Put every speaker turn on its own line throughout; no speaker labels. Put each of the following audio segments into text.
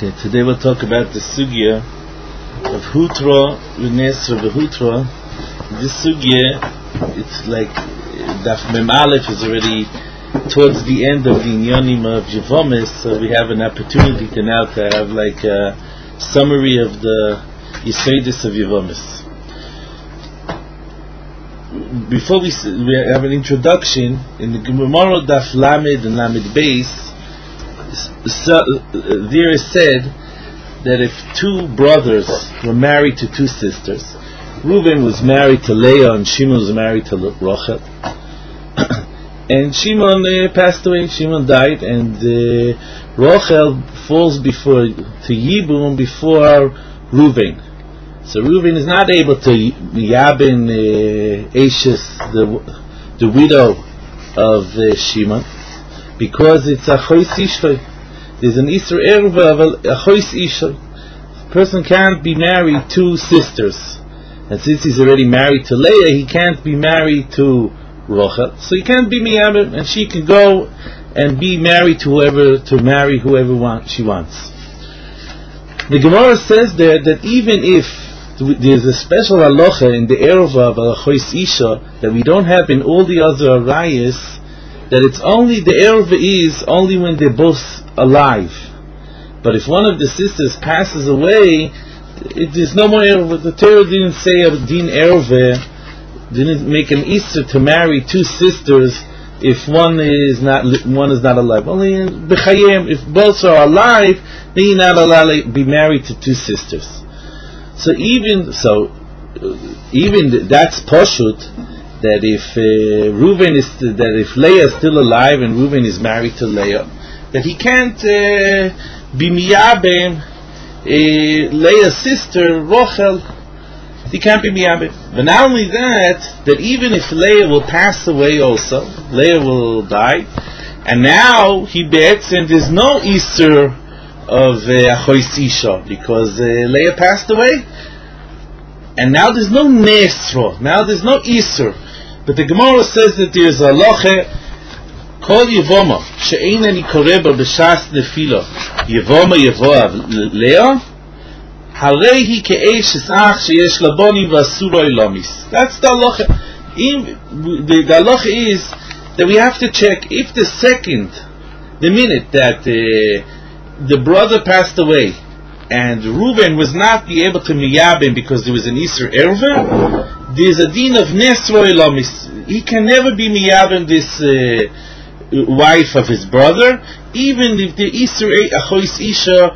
Okay, today we'll talk about the sugya of Hutra, Nesra v'Hutra. This sugya, it's like Daf Mem Aleph is already towards the end of the Inyanim of Yevomis, so we have an opportunity to now to have like a summary of the Yesodis of Yevomis. Before we have an introduction, in the Gemara Daf Lamed and Lamed Beis, there is said that if two brothers were married to two sisters, Reuben was married to Leah and Shimon was married to Rachel, and Shimon passed away, Shimon died, and Rachel falls to Yibum before Reuben. So Reuben is not able to Yabin Ashes, the widow of Shimon, because it's a chois ishtoi. There's an Isur Erva of a chois ishtoi. A person can't be married to sisters, and since he's already married to Leah, he can't be married to Rachel, so he can't be miyabim, and she can go and be married to whoever she wants. The Gemara says there that even if there's a special halacha in the Erva of a chois isha that we don't have in all the other arayas, that it's only the Erva is only when they're both alive. But if one of the sisters passes away, there's no more Erva. The Torah didn't say a din Erva, didn't make an Easter to marry two sisters if one is not alive. Only in B'chayim, if both are alive, then you're not allowed to be married to two sisters. So even that's Pashut, that if if Leah is still alive and Reuben is married to Leah, that he can't be miyabim Leah's sister Rachel. He can't be miyabim. But not only that even if Leah will pass away also, Leah will die, and now he bets, and there's no Easter of Achois Isha because Leah passed away, and now there's no Nesro, now there's no Easter. But the Gemara says that there's a loche Kol Yevoma she'einani koreba b'shas nefila Yevoma Yevoav Leah harehi ke'esh ach sheyesh labonim v'asuro ilamis. That's the halacha. The halacha is that we have to check if the minute that the brother passed away and Reuben was not be able to miyabim because there was an Isur Erva, there's a din of Nesro Elamis. He can never be miyabim this wife of his brother, even if the Isur Achois Isha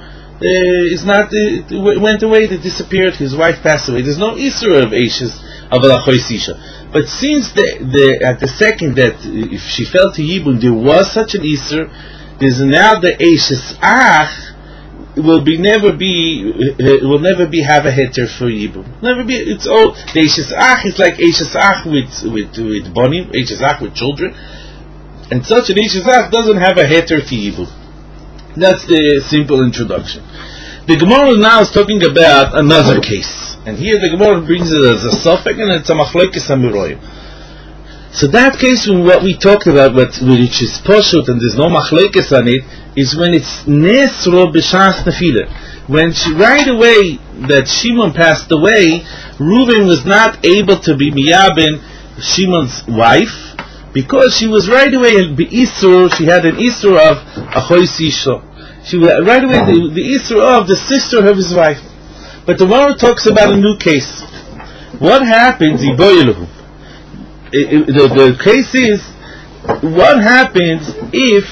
went away, they disappeared, his wife passed away. There's no Isur of Ashes of Achois Isha. But since at the second that if she fell to Yibun, there was such an Isur, there's now the Ashes Ach will never be have a heter for Yibum. Never be. It's all the Ashes Ach is like Ashes Ach with bonim, Ashes Ach with children, and such an Ashes Ach doesn't have a heter to Yibum. That's the simple introduction. The Gemara now is talking about another case, and here the Gemara brings it as a suffix, and it's a machlokes hameroyim. So that case, when what we talked about, which is poshut and there's no machlekes on it, is when it's nesro b'shas nefila. When right away that Shimon passed away, Reuben was not able to be miyabin Shimon's wife because she was right away be'isur. She had an isur of achois isha. She was right away the isur of the sister of his wife. But the Gemara talks about a new case. What happens? The case is, what happens if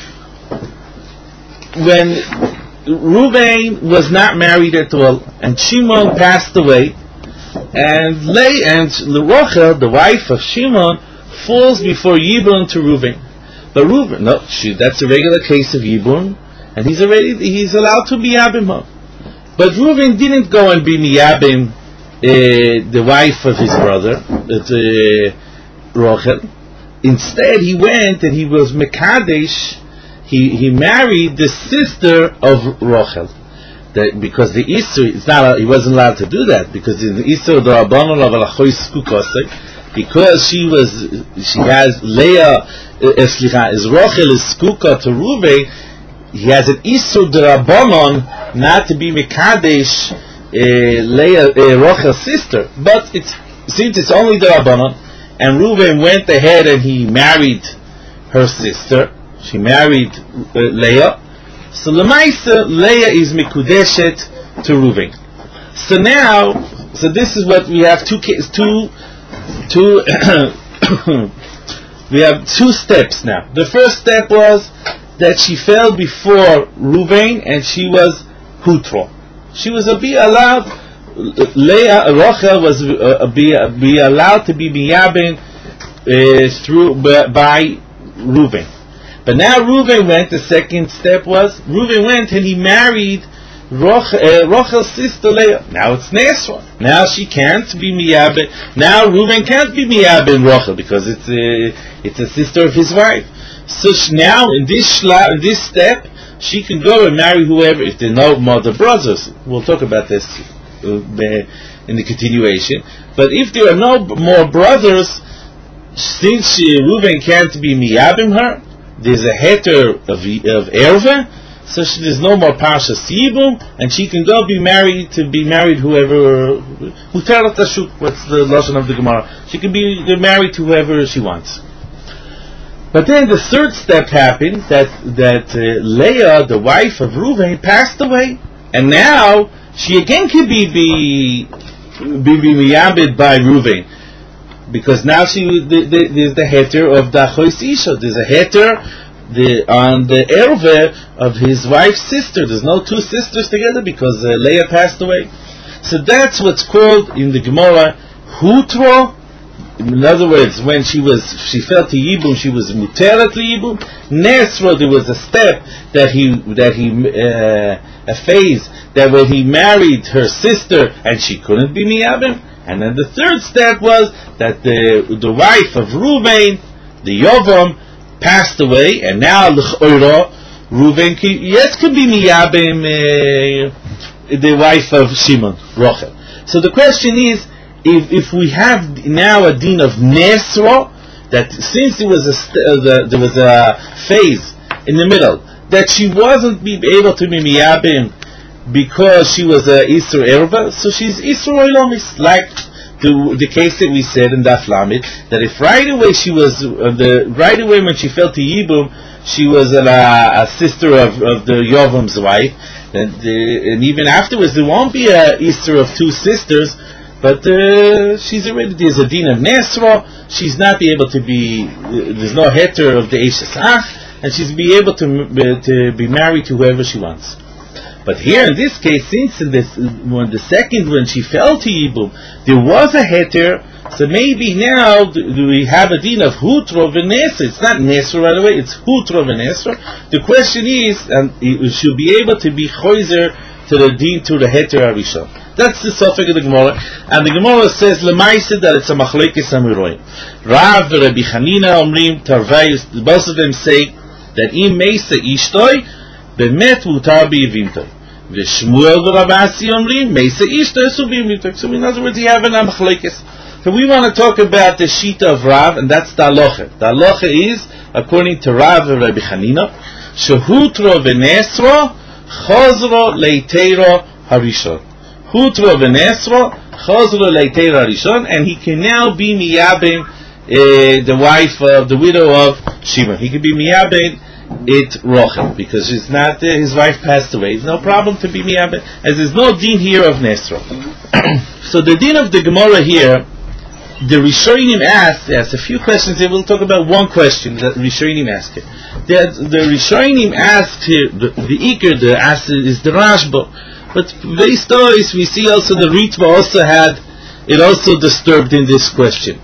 when Reuben was not married at all and Shimon passed away and Rachel, the wife of Shimon, falls before Yibun to Reuben. But Reuben, that's a regular case of Yibun, and he's allowed to be miyabim her. But Reuben didn't go and be miyabim the wife of his brother, Rachel. Instead, he went and he was Mekadesh. He married the sister of Rachel. Because the Isur, he wasn't allowed to do that because in the Isur the Rabbanon of Alachois Kukosek, because she has Leah, is Rachel is Skuka to Reuven, he has an Isur D'Rabbanon not to be Mekadesh Rachel's sister, but since it's only the Rabbanon, and Reuven went ahead and he married her sister, she married Leah, so Lemaisa, Leah is Mikudeshet to Reuven. So now, this is what we have we have two steps now. The first step was that she fell before Reuven and she was Hutro. She was allowed, Rachel was be allowed to be Miyabin by Reuven. But now Reuven went, the second step was, Reuven went and he married Rachel's sister Leah. Now it's Nesra. Now she can't be Miyabin. Now Reuven can't be Miyabin Rachel because it's a sister of his wife. So now in this step, she can go and marry whoever, if there are no mother brothers. We'll talk about this in the continuation. But if there are no more brothers, since Reuven can't be Miyabim her, there's a heter of Erva, so there's no more Pasha Sibum, and she can go be married whoever, Hutarat Tashuk, what's the Lashon of the Gemara? She can be married to whoever she wants. But then the third step happened, that Leah, the wife of Reuven, passed away, and now she again can be miyabed by Reuven, because now there's the heter of the Achois Isha. There's a heter on the erve of his wife's sister. There's no two sisters together because Leah passed away. So that's what's called in the Gemara Hutro. In other words, when she fell to Yibum, she was muteret to Yibum. Nesro, there was a step a phase that when he married her sister and she couldn't be miyabim. And then the third step was that the wife of Reuven, the Yovam, passed away, and now l'ch'oiro Reuven could be miyabim the wife of Shimon, Rachel. So the question is, if we have now a din of Nesra, that since there was a phase in the middle that she wasn't able to be miyabim because she was a Isra Erva, so she's Isra Oilomis, like the case that we said in Daf Lamed, that if right away when she fell to Yibum, she was a sister of the Yovam's wife, and even afterwards there won't be a Easter of two sisters, but there's a din of Nesra, she's not be able to be, there's no heter of the Eishes Ach, and she's be able to be married to whoever she wants. But here in this case, since when she fell to Yibum, there was a heter, so maybe now do we have a din of Hutro v'Nesra? It's not Nesra right away, it's Hutro v'Nesra. The question is, and it should be able to be choizer to the din, to the heter Arishon. That's the suffix of the Gemara, and the Gemara says lemaisa that it's a machlekes amuroim. Rav Rabbi Chanina Omrim Tarvayus, both of them say that im meisa ishtoi bemet mutar biyivimtoi. V'shmuel v'Ravasi Omrim meisa ishtoi su biyivimtoi. So in other words, you have an machlekes. So we want to talk about the shita of Rav, and that's the halacha. The halacha is, according to Rav and Rabbi Chanina, shehutro v'nesro chazro leiteiro harishon. Hutro v'nesro chazro leiteiro harishon, and he can now be miyabim the wife of the widow of Shimon. He can be miyabim it Rachel, because she's not his wife passed away. It's no problem to be miyabim, as there's no din here of nesro. So the din of the Gemara here, the Rishonim asked a few questions here. We'll talk about one question that Rishonim asked here. The Rishonim asked here, the Iker, is the Rashba. But based on this, we see also the Ritva also disturbed in this question.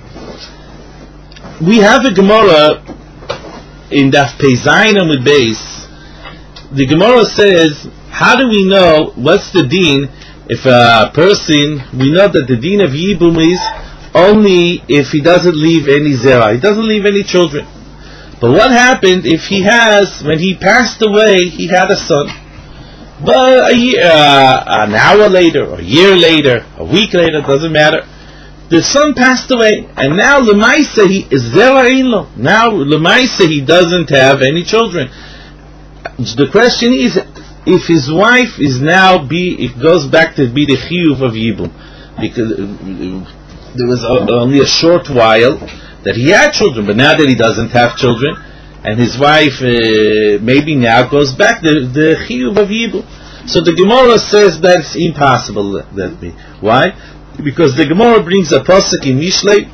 We have a Gemara in Daf Peizayin with base. The Gemara says, how do we know what's the din if a person, we know that the din of Yibum is only if he doesn't leave any zera, he doesn't leave any children. But what happened if when he passed away, he had a son, but an hour later, a year later, a week later, doesn't matter, the son passed away, and now Lemaisa he is zera inlo. Now Lemaisa he doesn't have any children. The question is if his wife is now it goes back to be the chiyuv of yibum, because there was only a short while that he had children, but now that he doesn't have children, and his wife maybe now goes back the chiyuv of yibum. So the Gemara says that's impossible. Why? Because the Gemara brings a pasuk in Mishlei,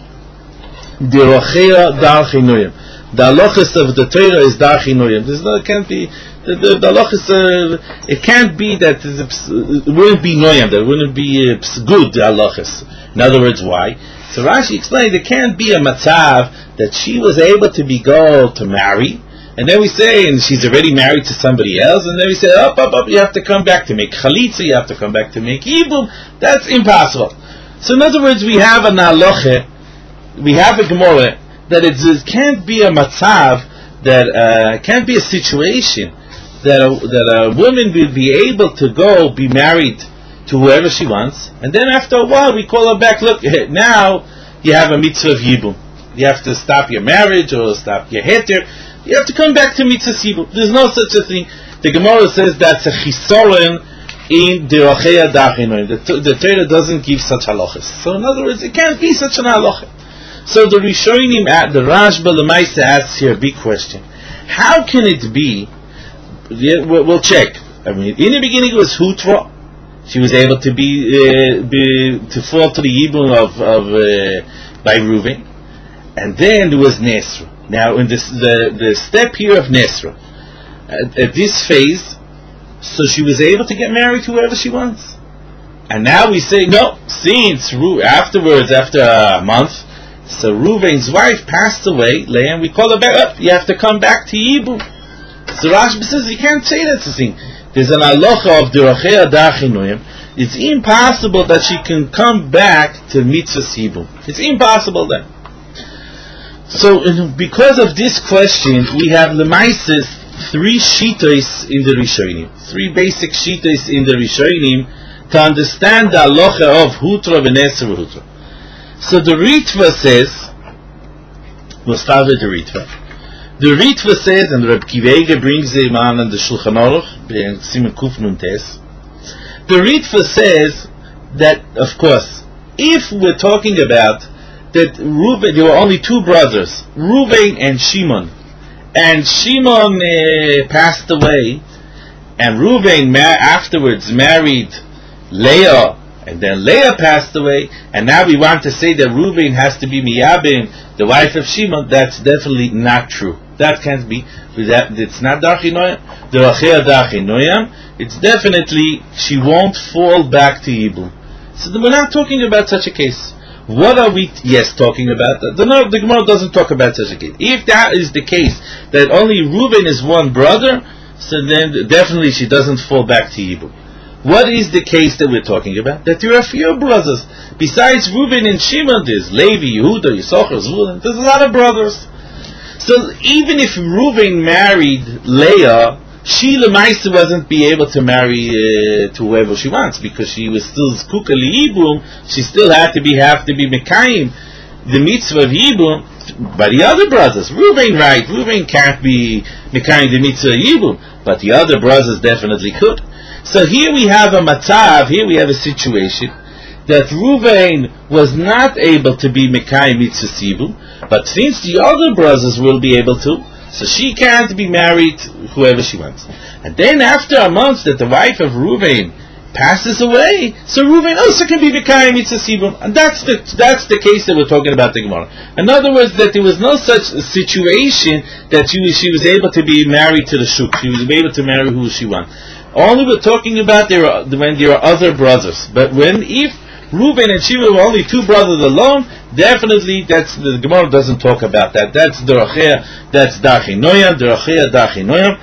Dirochea dar chinoyim. The halachas of the Torah is dar chinoyim. It can't be. The halachas. It can't be that it wouldn't be noyam. That wouldn't be good. The halachas. In other words, why? So Rashi explained it can't be a matzav that she was able to go to marry, and then we say, and she's already married to somebody else, and then we say, up, you have to come back to make chalitza, you have to come back to make yibum. That's impossible. So in other words, we have an halacha, we have a gemara that it can't be a matzav, that can't be a situation that a woman will be able to be married to whoever she wants, and then after a while we call her back. Look, now you have a mitzvah of yibum. You have to stop your marriage or stop your heter. You have to come back to mitzvah yibum. There's no such a thing. The Gemara says that's a chisoren in Dirochea dar chinoyim. The Torah doesn't give such halachas. So in other words, it can't be such an halacha. So the Rishonim, the Rashba Lemaisa asks here a big question. How can it be? We'll check. I mean, in the beginning it was Hutra. She was able to to fall to the yibum of by Reuven, and then there was Nesra. Now, in the step here of Nesra, at this phase, so she was able to get married to whoever she wants. And now we say no. Since afterwards, after a month, so Reuven's wife passed away, and we call her back up. You have to come back to yibum. So Rashi says you can't say that's the thing. There's an halacha of Dirochea dar chinoyim. It's impossible that she can come back to mitzvah yibum. It's impossible then. So because of this question, we have Lemaises 3 shitos in the Rishonim, 3 basic shitos in the Rishonim to understand the halacha of Hutra v'Nesra v'Hutra. So the Ritva says, we'll start with the Ritva. The Ritva says, and Reb Kivege brings him on the Shulchan Aruch, Siman Kuf Nun Tes. The Ritva says that, of course, if we're talking about that Reuven, there were only 2 brothers, Reuven and Shimon passed away, and Reuven afterwards married Leah, and then Leah passed away, and now we want to say that Reuven has to be Miyabim, the wife of Shimon. That's definitely not true. That can't be. It's not dar chinoyim. Dirochea dar chinoyim. It's definitely she won't fall back to yibum. So we're not talking about such a case. What are we? Yes, talking about that. The Gemara doesn't talk about such a case. If that is the case, that only Reuven is one brother, so then definitely she doesn't fall back to yibum. What is the case that we're talking about? That there are few brothers. Besides Reuven and Shimon, there's Levi, Yehuda, Yisachar, Zvulun. There's a lot of brothers. So even if Reuven married Leah, she Lemaisa wasn't be able to marry to whoever she wants, because she was still Zkuka Yibum. She still have to be Mekayim, the mitzvah of Yibum. By the other brothers, Reuven can't be Mekayim the mitzvah of Yibum, but the other brothers definitely could. So here we have a matzav, here we have a situation that Reuven was not able to be Mekayim mitzvah Yibum, but since the other brothers will be able to, so she can't be married whoever she wants. And then after a month that the wife of Reuven passes away, so Reuven also can be Mekayim mitzvah Yibum. And that's the case that we're talking about the Gemara. In other words, that there was no such situation that she was able to be married to the shuk. She was able to marry who she wants. Only we're talking about when there are other brothers. But if Reuven and Shimon were only 2 brothers alone, definitely the Gemara doesn't talk about that. That's Dirochea, that's dar chinoyim, Dirochea dar chinoyim.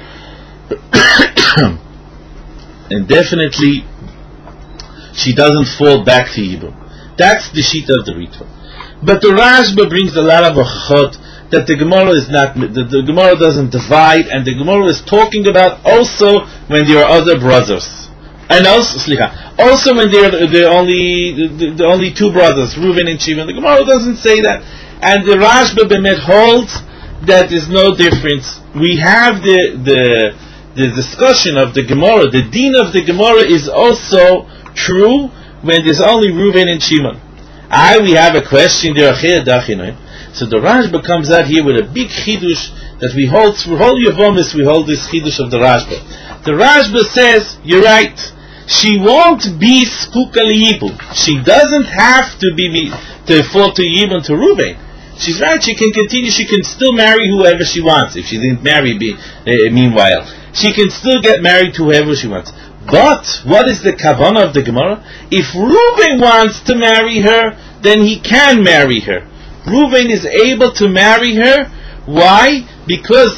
And definitely she doesn't fall back to yibum. That's the shita of the Ritva. But the Rashba brings a lot of achot that the Gemara is not, the Gemara doesn't divide, and the Gemara is talking about also when there are other brothers. And also when there are the only 2 brothers, Reuven and Shimon. The Gemara doesn't say that. And the Rashba Bemet holds that there's no difference. We have the the discussion of the Gemara, the deen of the Gemara is also true when there's only Reuven and Shimon. We have a question there. So the Rashba comes out here with a big chidush that we hold through whole Yevamos. We hold this chidush of the Rashba. The Rashba says, you're right. She won't be skuka liyibum. She doesn't have to fall to Yibum to Reuven. She's right. She can continue. She can still marry whoever she wants. If she didn't marry, meanwhile, she can still get married to whoever she wants. But what is the kavanah of the Gemara? If Reuven wants to marry her, then he can marry her. Reuven is able to marry her. Why? Because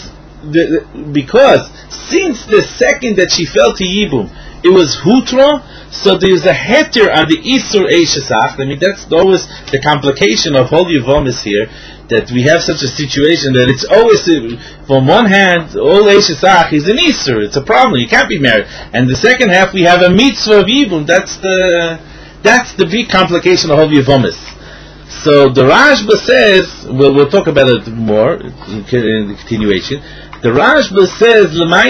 since the second that she fell to Yibum, it was Hutra, so there's a heter on the Isur Eishesach. I mean, that's always the complication of whole Yevamos here, that we have such a situation that it's always, from one hand, all Eishesach is an Isur, it's a problem, you can't be married. And the second half, we have a mitzvah of Yibum, that's the big complication of whole Yevamos. So the Rashba says, we'll talk about it more in the continuation. The Rashba says,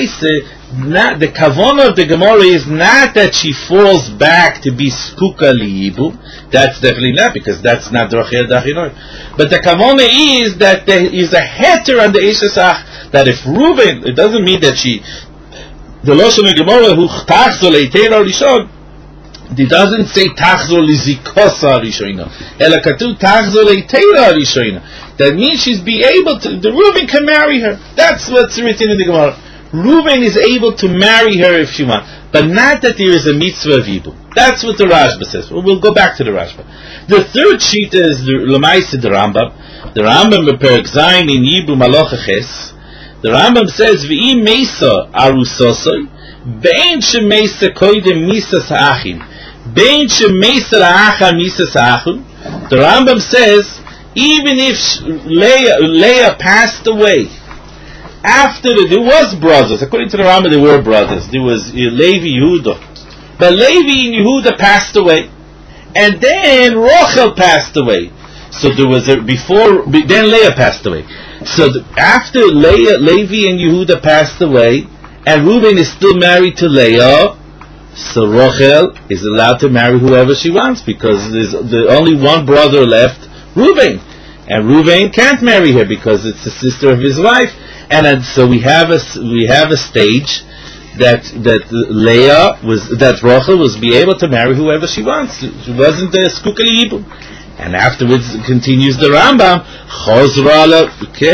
the kavanah of the Gemara is not that she falls back to be skuka liyibum. That's definitely not, because that's not drachir dachinor. But the kavanah is that there is a heter on the Eishesach, that if Reuven, it doesn't mean that the Lashon of Gemara who tachzol eitera rishon, it doesn't say tachzol lizikosa rishona, ela katu tachzol eitera rishona. That means she's be able to, the Reuven can marry her. That's what's written in the Gemara. Reuven is able to marry her if she wants, but not that there is a mitzvah of Yibum. That's what the Rashba says. We'll go back to the Rashba. The third sheet is the Lamaisa the Rambam. The Rambam Perek Zayin in Yibum Alochaches. The Rambam says, "V'im meisa arusosoi, bein shemeisa koidem misas ha'achim, bein shemeisa la'acha misas ha'achim." The Rambam says, even if Leah passed away, after there was brothers, according to the Rambam, there were brothers. There was Levi, Yehuda, but Levi and Yehuda passed away, and then Rachel passed away. So there was then Leah passed away. So after Levi and Yehuda passed away, and Reuven is still married to Leah, so Rachel is allowed to marry whoever she wants, because there's only one brother left, Reuven, and Reuven can't marry her because it's the sister of his wife. And so we have a stage that Rachel was be able to marry whoever she wants. She wasn't a skuka liyibum. And afterwards continues the Rambam, Chozra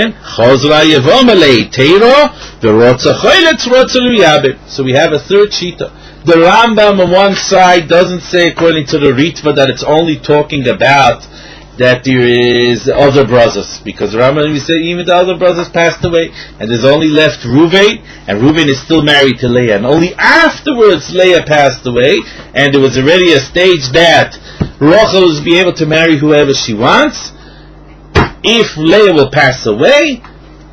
yevom alei teiro v'rotza choylet rotza luyabim. So we have a third shita. The Rambam on one side doesn't say, according to the Ritva, that it's only talking about that there is other brothers, because the Rambam we say even the other brothers passed away, and there's only left Reuven, and Reuven is still married to Leah, and only afterwards Leah passed away, and there was already a stage that Rachel will be able to marry whoever she wants. If Leah will pass away,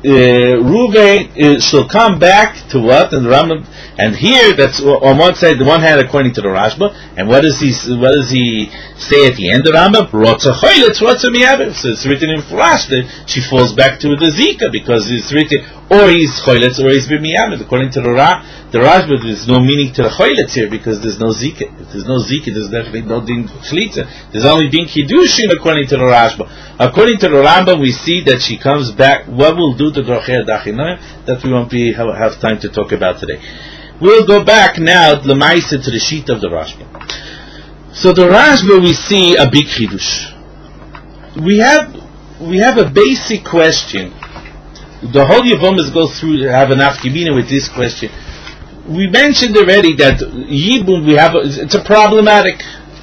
Reuven shall come back to what? And the Rambam, and here that's on one side, the one hand according to the Rashba, and what does he say at the end of the Rambam? Rotza choylet, rotza miyabim. So it's written in Flash that she falls back to the Zika, because it's written or he's choylet or he's b'miyabim. According to the Rashba, there's no meaning to the choylet here, because there's no Zika. If there's no Zika, there's definitely no din chlitza. There's only din kiddushin according to the Rashba. According to the Rambam, we see that she comes back. What will do to drachir dachinayim, that we won't have time to talk about today. We'll go back now to the sheet of the Rashba. So the Rashba, we see a big chidush. We have a basic question. The whole Yevamos go through, have an afkimina with this question. We mentioned already that Yibum, it's a problematic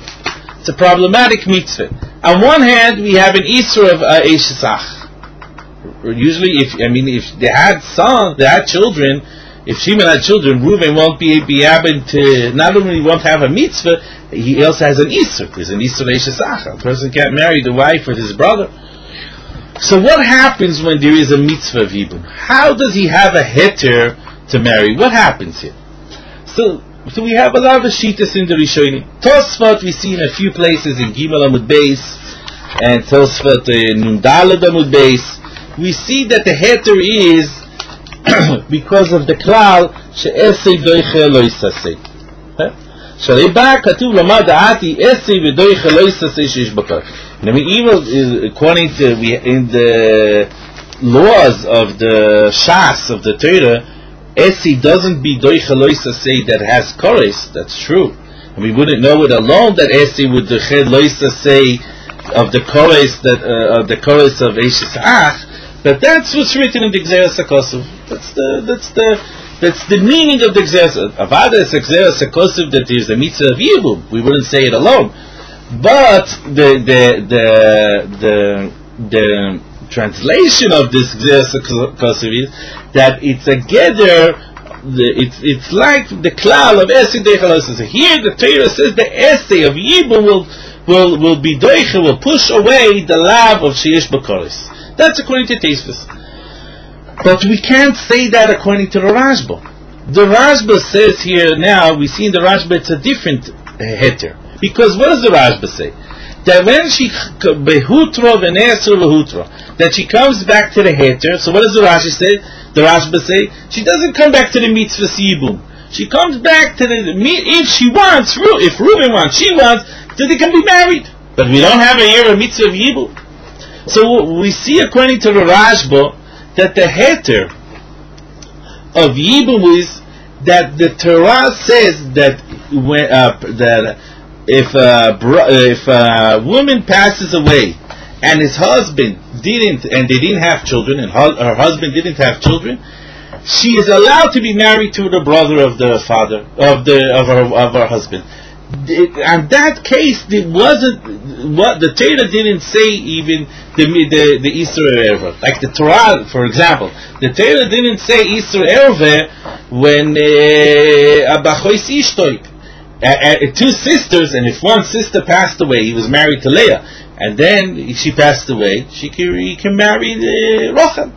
mitzvah. On one hand, we have an Isra of Eishesach. Usually, if they had children, if Shimon had children, Reuven won't be able to, not only won't have a mitzvah, he also has an Isra. There's an Isra Eishesach. A person can't marry the wife of his brother. So what happens when there is a mitzvah of Yibum? How does he have a heter to marry? What happens here? So we have a lot of shittas in the Rishonim. Tosfot we see in a few places in Gimel Amud Beis, and Tosfot in Nun Daled Amud Beis. We see that the heter is because of the klal she'esei doiche lo yisasei. Shaliba katuv lama da'ati esei v'doiche lo yisasei sheish bakar. I mean, even according to in the laws of the Shas of the Torah, Esi doesn't be doiche lo yisasei that has kores. That's true. And we wouldn't know it alone that Esi would doiche lo yisasei of the kores of Eishes Ach. But that's what's written in the Gzeras HaKosov. That's the meaning of the Gzeras. Avada is a Gzeras HaKosov that there's the mitzvah of Yibum. We wouldn't say it alone. But the translation of this Gzeras HaKosov is that it's a gather. It's like the klal of Esei Deichel. Here the Torah says the Esei of Yibum will be doiche, will push away the lav of Sheish B'Koris. That's according to Tosfos. But we can't say that according to the Rashba. The Rashba says here now, we see in the Rashba it's a different heter. Because what does the Rashba say? That when she behutra v'ne'asur behutra, that she comes back to the heter. So what does the Rashi say? The Rashba say she doesn't come back to the mitzvah yibum. She comes back to the if she wants, if Reuben wants, she wants, then they can be married. But we don't have a mitzvah of yibum. So we see according to the Rashba that the heter of Yibum is that the Torah says that when, if a woman passes away and his husband didn't, and they didn't have children, and her husband didn't have children, she is allowed to be married to the brother of the father of her husband. In that case, it wasn't what the Torah didn't say even the Isra Erva. Like the Torah, for example, the Torah didn't say Isra Erva when Abachois Ishtoi, two sisters, and if one sister passed away, he was married to Leah, and then she passed away, he can marry Rachel.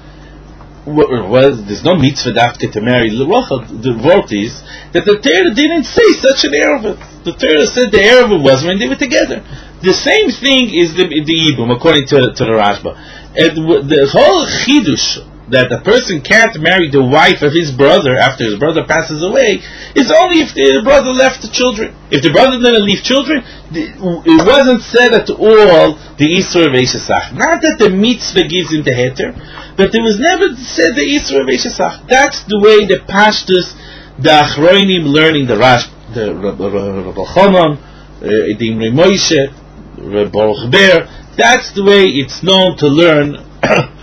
Well, there's no mitzvah dafke to marry Rachel. The word is that the Torah didn't say such an erva. The Torah said the erva was when they were together. The same thing is the Yibum, according to the Rashba. The whole chidush that a person can't marry the wife of his brother after his brother passes away is only if the brother left the children. If the brother didn't leave children, it wasn't said at all the Isra of Eishesach. Not that the mitzvah gives him the heter, but it was never said the Isra of Eishesach. That's the way the pashtus, the Achroinim learning the Rash, the Rabbi Chanan, the Imre Moshe, Baruch Ber. That's the way it's known to learn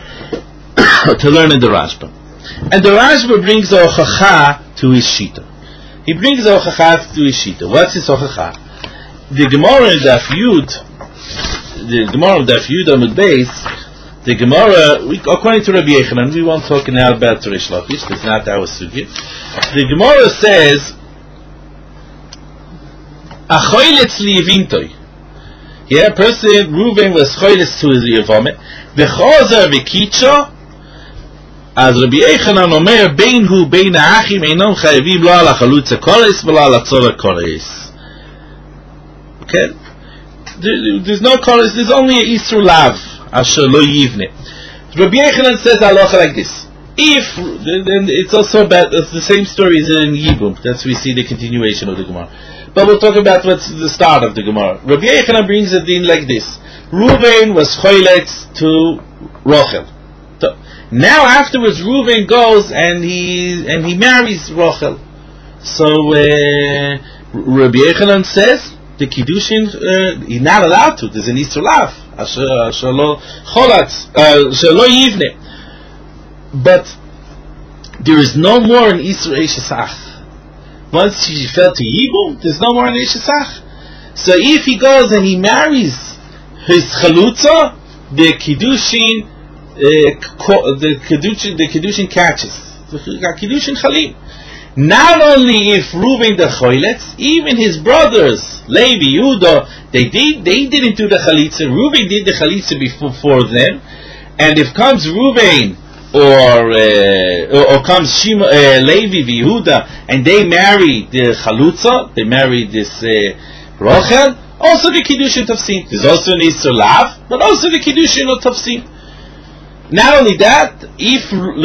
to learn in the Rashba. And the Rashba brings a hochacha to his shita. He brings a hochacha to his shita. What's his hochacha? The Gemara in Daf Yud, Amud Beis, the Gemara, according to Rabbi Yechanan, we won't talk now about Rish Lakish, that's not our sugya. The Gemara says, Achoyletz liyevintoi. Yeah, person, Reuven was choyletz to his yevome, v'chozer v'kitcho, as Rabbi Yechanan omer, bein hu bein ha'achim einom chayevim lo ala chalutza koles v'lo ala tzora koles. Okay? There's no koles, there's only a Isur lav, asher lo yivne. Rabbi Yechanan says halacha like this. If, then it's also about, it's the same story as in Yibum, that's we see the continuation of the Gemara. But we'll talk about what's the start of the Gemara. Rabbi Yechanan brings it in like this. Reuven was choyletz to Rachel. Now afterwards, Reuven goes and he marries Rachel. So Rabbi Yechanan says the kiddushin he's not allowed to. There's an Isur lav, asher lo cholatz, asher lo yivne. But there is no more an Isur Eishesach. Once she fell to Yibum, there's no more an Eishesach. So if he goes and he marries his chalutza, the kiddushin. The Kiddushin catches. The Kiddushin Chalim. Not only if Reuven the Choyletz, even his brothers, Levi, Yehuda, they didn't do the Chalitza. Reuven did the Chalitza before them. And if comes Reuven or comes Levi, Yehuda, and they marry the Chalutza, they marry this Rachel, also the Kiddushin Tafsin. There's also an Isur Lav, but also the Kiddushin of Tafsin. Not only that, if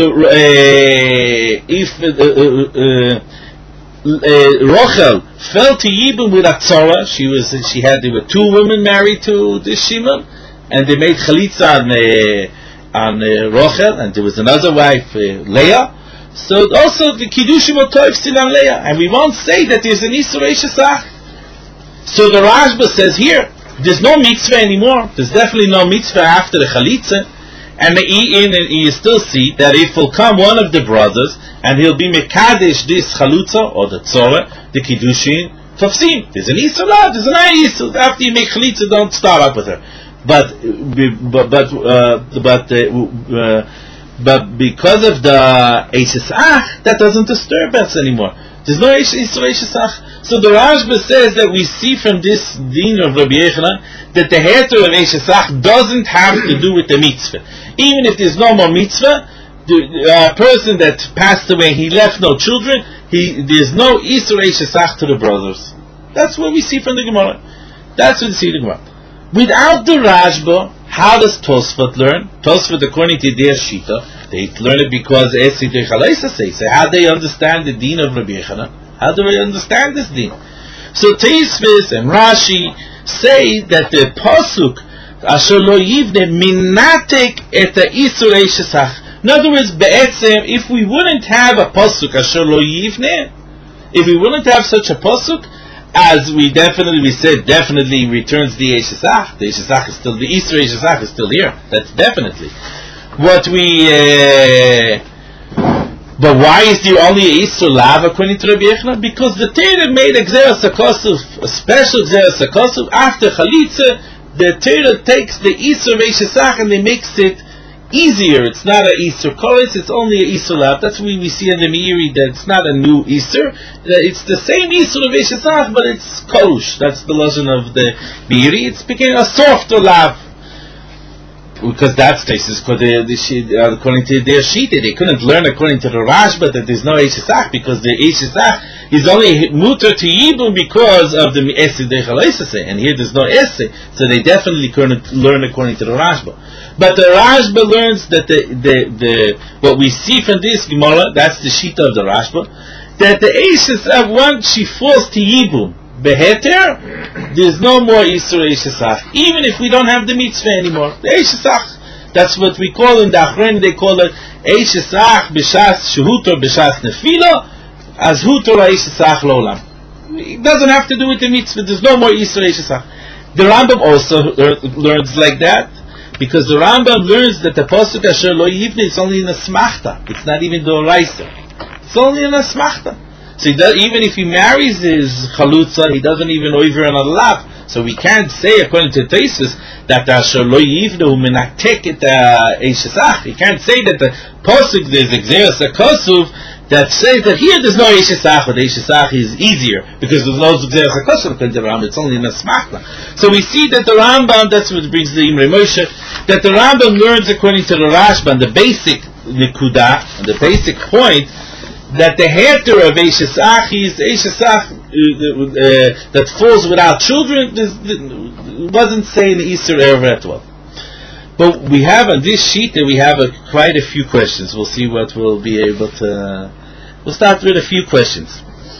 Rochel fell to Yibum with Atzora, there were two women married to this Shimon, and they made chalitza on Rochel, and there was another wife, Leah. So also the Kiddushim are toif still on Leah, and we won't say that there's an Isur Eishesach. So the Rashba says here, there's no mitzvah anymore. There's definitely no mitzvah after the chalitza. And you still see that if will come one of the brothers and he'll be mekadesh this chalutza or the tzorah, the kiddushin, tofsim. There's an isur, there's an isur. After you make chalitza, don't start up with her. But because of the eishesach, that doesn't disturb us anymore. There's no isur eishesach. So the Rashba says that we see from this din of Rabbi Yochanan that the heter of eishesach doesn't have to do with the mitzvah. Even if there's no more mitzvah, the person that passed away, he left no children, there's no isur eishesach to the brothers. That's what we see from the Gemara. That's what we see in the Gemara. Without the Rashba, how does Tosfot learn? Tosfot, according to their shita, they learn it because Esid Echalaisa says. So how do they understand the din of Rabbi Yochanan? How do they understand this din? So Teisvis and Rashi say that the pasuk Asher lo yivne minatek et isur eishesach. In other words, be'etzem, if we wouldn't have a pasuk Asher lo yivne, if we wouldn't have such a pasuk, as we said definitely returns the eishesach. The eishesach is still, the isur eishesach is still here. That's definitely what we. But why is there only a isur lav according to Rabbi Yochanan? Because the Torah made a gzeras hakosuf, a special gzeras hakosuf after chalitza. The Torah takes the isur eishesach and they makes it easier. It's not an isur kolis, it's only an isur lav. That's what we see in the Meiri, that it's not a new isur. It's the same isur of eishesach, but it's kolush. That's the lashon of the Meiri. It's became a softer lav. Because that's according to their shita. They couldn't learn according to the Rashba that there's no eishesach, because the eishesach is only muter to Yibum because of the Esed Echalaisase, and here there's no Esed, so they definitely couldn't learn according to the Rashba. But the Rashba learns that the what we see from this Gemara, that's the shita of the Rashba, that the eishesach, once she falls to Yibum beheter, there's no more isur eishesach, even if we don't have the mitzvah anymore. The eishesach, that's what we call in the Achron, they call it eishesach b'shas shehutor b'shas nefila, as hutor eishesach lo'olam. It doesn't have to do with the mitzvah. There's no more isur eishesach. The Rambam also learns like that, because the Rambam learns that the pasuk asher lo yivne is only in a smachta. It's not even the oraisa. It's only in a smachta. So even if he marries his chalutza, he doesn't even over on a lav. So we can't say, according to Tosfos, that Asher lo yivnu menatek et eishesach. You can't say that the pasuk there's a gzeras hakosuf that says that here there's no eishesach, but eishesach is easier because there's no gzeras hakosuf according to the Rambam. It's only in a smachla. So we see that the Rambam, that's what brings the Imrei Moshe, that the Rambam learns according to the Rashba, the basic nikuda, and the basic point, that the heter of eishesach is eishesach that falls without children, wasn't saying Isur ever at all. But we have on this sheet that we have quite a few questions. We'll see what we'll be able to. We'll start with a few questions.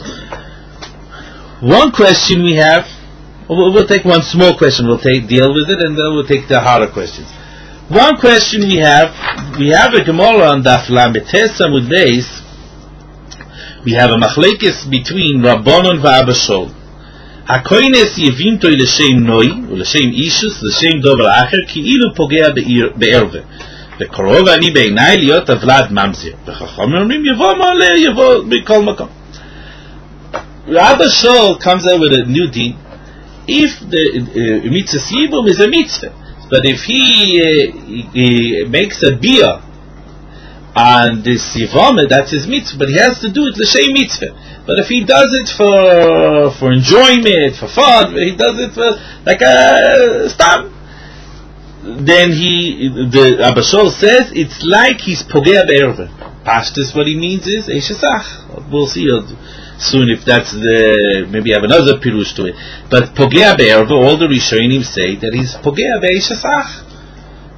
One question we have. We'll take one small question. We'll deal with it, and then we'll take the harder questions. One question we have a Gemara on Daf Lamed Tes Amud Beis. We have a machlekes between Rabbanon v'Abba Shol. Hakoines yevimtoi l'shem noi, u'l'shem ishus, l'shem dover acher, ki ilu pogea be'erve. Ve'korov ani be'inai liot avlad mamzir. Ve'chachom omrim yevo ma'aleh, yevo b'kol makom. Rabba Shol comes out with a new din. If the mitzvah yibum is a mitzvah, but if he makes a biyah on this Yivama, that's his mitzvah, but he has to do it l'shem mitzvah. But if he does it for enjoyment, for fun, he does it for like a stam, then the Abba Shol says it's like he's pogea be'erve. Pashtus, what he means is eishesach. We'll see soon if that's maybe have another pirush to it. But pogea be'erve, all the Rishonim say that he's pogea be'eishesach.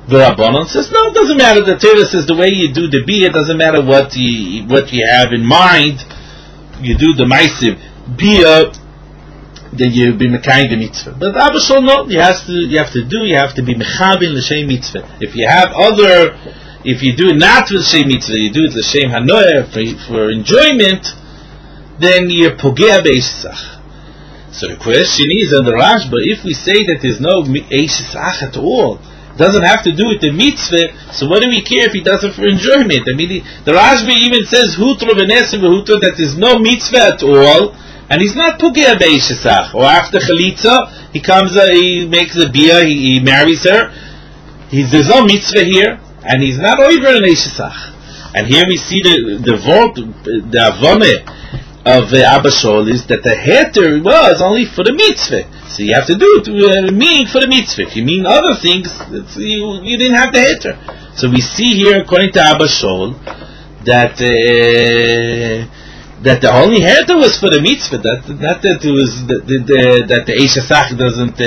The Rabbanon says, no, it doesn't matter. The Torah says the way you do the bia, it doesn't matter what you have in mind. You do the ma'asiv bia, then you be mekayim the mitzvah. But Abba Shol, no, you have to be mechavin l'shem mitzvah. If you do it not with l'shem mitzvah, you do it l'shem hanoah for enjoyment, then you're pogea be'eshesach. So the question is on the Rashba, if we say that there's no eshesach at all, doesn't have to do with the mitzvah, so what do we care if he does it for enjoyment? I mean, the Rashba even says hutro v'nesem v'hutro, that there's no mitzvah at all, and he's not pogea be'eshesach. Or after chalitza, he makes a bia, he marries her. There's no mitzvah here, and he's not over an eshesach. And here we see the avone of Abba Shol is that the heter was only for the mitzvah. So you have to do it mean for the mitzvah. If you mean other things, you didn't have the heter. So we see here, according to Abba Shol, that the only heter was for the mitzvah. Not that it was that the eshesach doesn't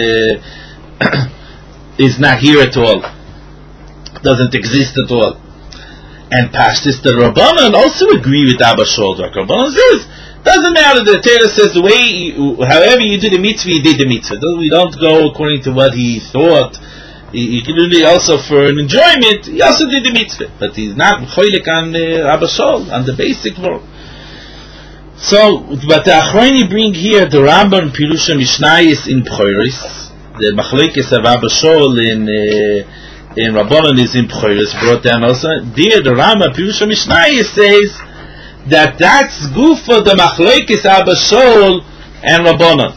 is not here at all, doesn't exist at all. And Pashtus, the Rabbanan also agree with Abba Shol. The Rabbanan says, doesn't matter, the Torah says however you do the mitzvah, you did the mitzvah. We don't go according to what he thought. He can do it also for an enjoyment, he also did the mitzvah. But he's not choylek on Abba Shol, on the basic world. So, but the Achroni bring here the Rambam Pirusha Mishnayis in Bchoros, the Machlekes of Abba Shol in Rabbanan is in Bchoros, brought down also. There the Rambam Pirusha Mishnayis says that's good for the Machlekes Abba Shol and Rabbanan.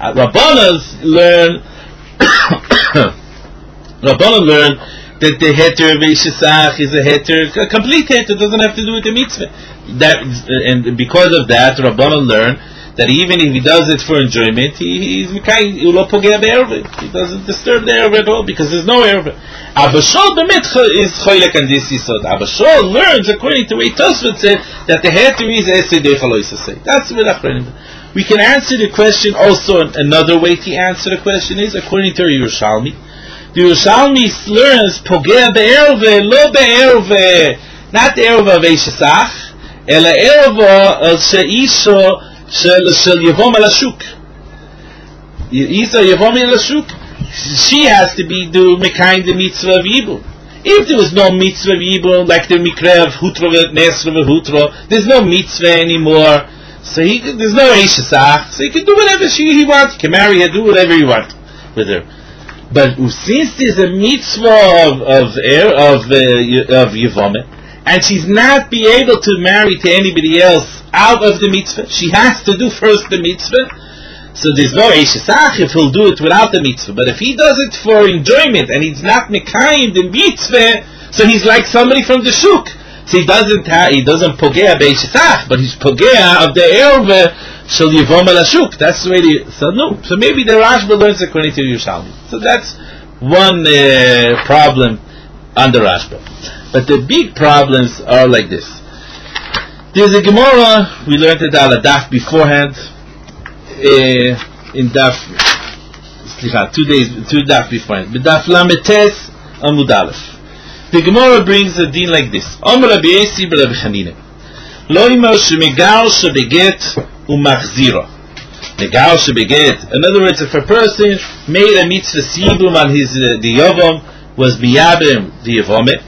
Rabbanan learn that the heter ve'eshesach is a heter, a complete heter, doesn't have to do with the mitzvah. And because of that, Rabbanan learn that even if he does it for enjoyment, he doesn't disturb the erva at all, because there's no erva. Abba Shol is choylek on this yisod. Abba Shol learns according to what Tosfot said that the heter is esedei chaloisasei. That's what we can answer the question also. Another way to answer the question is according to Yerushalmi. The Yerushalmi learns pogea be'erve, lo be'erve, not erva ve'eshesach, ela erva she'isho shel yavom al hashuk. Isa yavom al hashuk. She has to be do mekayim the mitzvah of yibum. If there was no mitzvah of yibum, like the mikra of hutro v'nesra v'hutro, there's no mitzvah anymore. So there's no eshesach. So he can do whatever he wants. He can marry her, do whatever he wants with her. But since there's a mitzvah of Yevameh, and she's not be able to marry to anybody else out of the mitzvah, she has to do first the mitzvah. So there's no eshesach if he'll do it without the mitzvah. But if he does it for enjoyment and he's not mekayim the mitzvah, so he's like somebody from the shuk. So he doesn't pogea be'eshesach, but he's pogea of the erve shel yivom al hashuk. That's the way. So maybe the Rashba learns according to Yerushalmi. So that's one problem on the Rashba. But the big problems are like this. There's a Gemara we learned it on a daf beforehand. In daf, two daf beforehand. But daf lametes amud aleph. The Gemara brings a din like this. Amar Rabbi Yossi b'Rabbi Chanina. Lo imar shemegal shebeget umachzira. Megal shebeget. In other words, if a person made a mitzvah sibum on his the yavam, was miyabim the yavameh,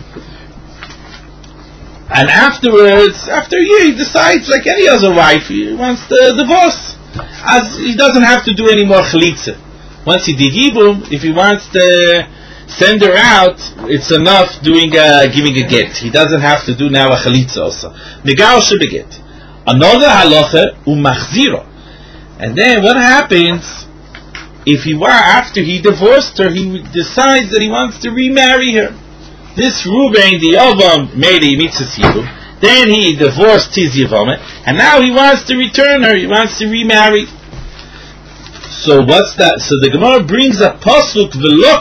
and afterwards, after a year, he decides, like any other wife, he wants the divorce. As he doesn't have to do any more chalitza. Once he did yibum, if he wants to send her out, it's enough giving a get. He doesn't have to do now a chalitza also. Megal shebeget. Another halacha umachzira. And then what happens if after he divorced her, he decides that he wants to remarry her? This Reuben, the Yavam, made a mitzvah sibum. Then he divorced his Yavamah, and now he wants to return her. He wants to remarry. So what's that? So the Gemara brings a pasuk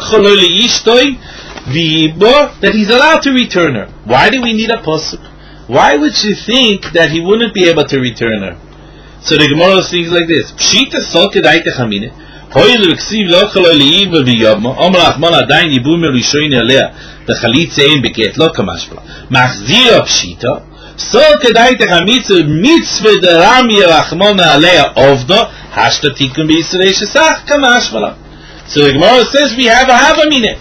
that he's allowed to return her. Why do we need a pasuk? Why would you think that he wouldn't be able to return her? So the Gemara sings like this: Hoyle v'ksiv lo chaloi le'iva v'yavma, Omer Achman adayin yibum erishoyin alea, the chalitza ein beget lo kamashbala. Machzira pshita, so kedai techamitzah mitzvah de Rami Rachmana alea ovda, hashta tikun b'Yisrei shesach kamashbala. So the Gemara says we have a havamine.